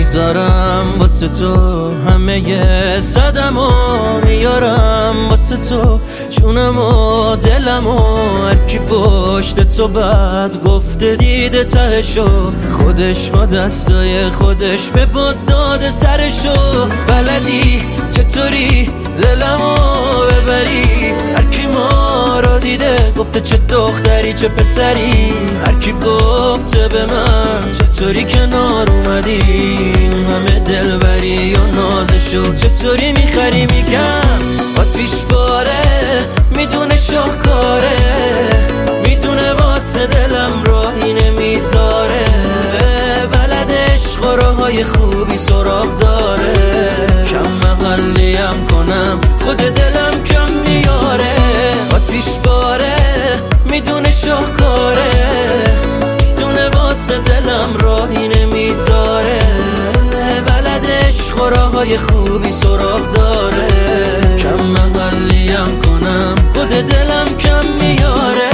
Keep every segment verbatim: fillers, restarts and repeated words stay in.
میگذارم واسه تو، همه صدمو میارم واسه تو، جونم و دلم و هرکی پشت تو بد گفته دیده تهشو، خودش با دستای خودش به باد داده سرشو. بلدی چطوری دلمو ببری، هرکی ما را دیده گفته چه دختری چه پسری، هرکی گفته به من چطوری کنار اومدی، همه دلبری و نازشو چطوری میخری. میگم آتیش باره میدونه شاهکاره، میدونه واسه دلم راهی نمیذاره، بلد عشق و راههای خوبی سراغ داره، کم مقلی هم کنم خود دلم کم میاره. آتیش باره میدونه شاهکاره، میدونه واسه دلم راهی نمیذاره، بلد عشق و راههای خوبی سراغ داره، کم مقلی هم کنم خود دلم کم میاره.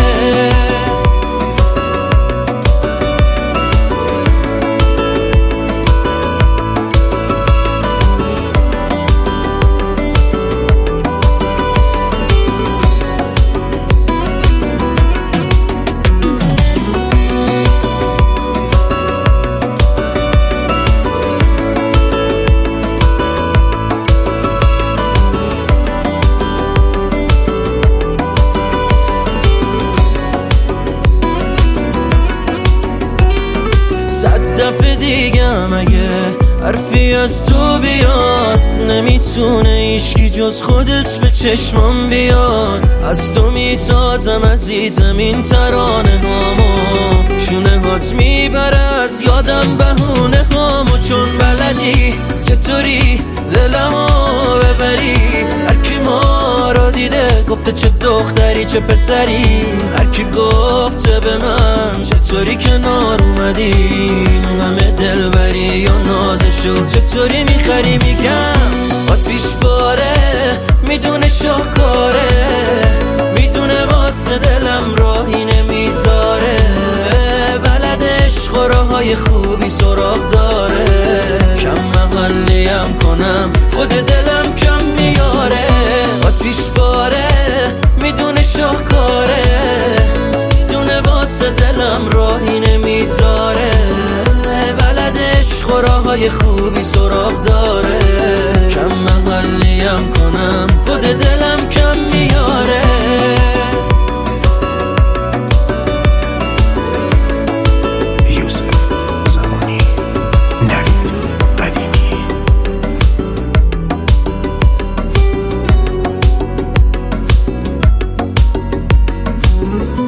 صد دفعه دیگم اگه حرفی از تو بیاد، نمیتونه ایشکی جز خودت به چشمم بیاد. از تو میسازم عزیزم این ترانه هامو، شونه هات میبره از یادم بهونه هامو، چون بلدی چطوری دلمو ببری، هرکی ما را دیده گفته چه دختری چه پسری، هرکی گفته به من چطوری کنار اومدی، همه دلبری و نازشو چطوری میخری. میگم آتیش باره میدونه شاهکاره، میدونه واسه دلم راهی نمیذاره، بلد عشق و راههای خوبی سراغ داره، کم مقلی هم کنم خود دلم کم میاره. آتیش باره میدونه شاهکاره، میدونه واسه دلم راهی نمیذاره، بلد عشق و راههای خوبی سراغ داره، کم مقلی هم کنم خود دلم کم میاره. Mm-hmm.